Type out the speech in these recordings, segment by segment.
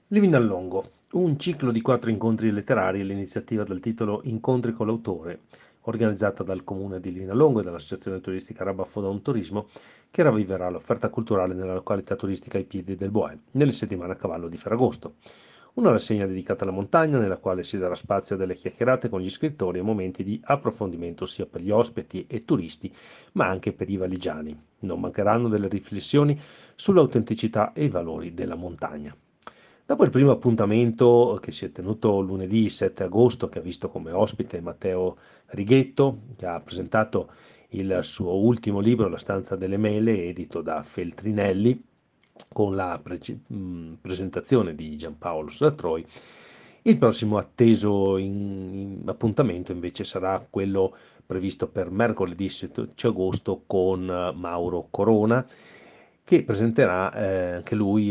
Living al Longo, un ciclo di 4 incontri letterari, l'iniziativa dal titolo Incontri con l'autore, organizzata dal Comune di Livinallongo e dall'Associazione Turistica Rabafodon Turismo, che ravviverà l'offerta culturale nella località turistica ai piedi del Boè, nelle settimane a cavallo di Ferragosto. Una rassegna dedicata alla montagna, nella quale si darà spazio a delle chiacchierate con gli scrittori e momenti di approfondimento sia per gli ospiti e turisti, ma anche per i valigiani. Non mancheranno delle riflessioni sull'autenticità e i valori della montagna. Dopo il primo appuntamento che si è tenuto lunedì 7 agosto, che ha visto come ospite Matteo Righetto, che ha presentato il suo ultimo libro, La stanza delle mele, edito da Feltrinelli, con la presentazione di Giampaolo Sartroi, il prossimo atteso appuntamento invece sarà quello previsto per mercoledì 16 agosto con Mauro Corona, che presenterà anche lui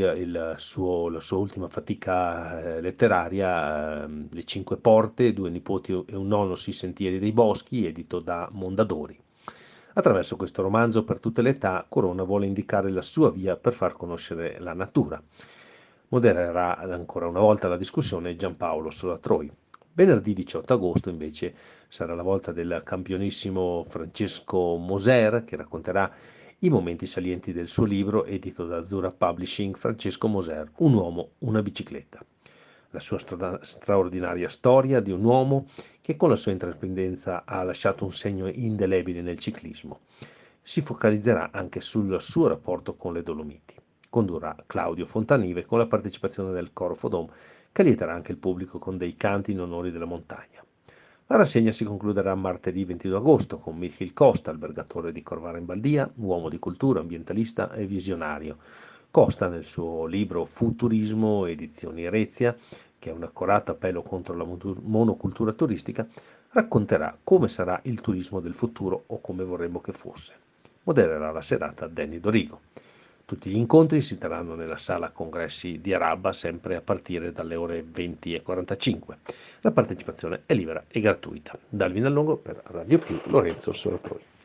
la sua ultima fatica letteraria, Le Cinque Porte, Due nipoti e un nonno sui sentieri dei boschi, edito da Mondadori. Attraverso questo romanzo per tutte le età, Corona vuole indicare la sua via per far conoscere la natura. Modererà ancora una volta la discussione Giampaolo Solatroi. Venerdì 18 agosto invece sarà la volta del campionissimo Francesco Moser, che racconterà i momenti salienti del suo libro edito da Azzurra Publishing. Francesco Moser, un uomo, una bicicletta. La sua straordinaria storia di un uomo che con la sua intraprendenza ha lasciato un segno indelebile nel ciclismo. Si focalizzerà anche sul suo rapporto con le Dolomiti. Condurrà Claudio Fontanive con la partecipazione del Coro Fodom, che lieterà anche il pubblico con dei canti in onore della montagna. La rassegna si concluderà martedì 22 agosto con Michil Costa, albergatore di Corvara in Baldia, uomo di cultura, ambientalista e visionario. Costa, nel suo libro Futurismo, edizioni Erezia, che è un accorato appello contro la monocultura turistica, racconterà come sarà il turismo del futuro o come vorremmo che fosse. Modererà la serata Danny Dorigo. Tutti gli incontri si terranno nella sala congressi di Araba, sempre a partire dalle ore 20:45. La partecipazione è libera e gratuita. Dal Vinallongo per Radio Più, Lorenzo Solatroi.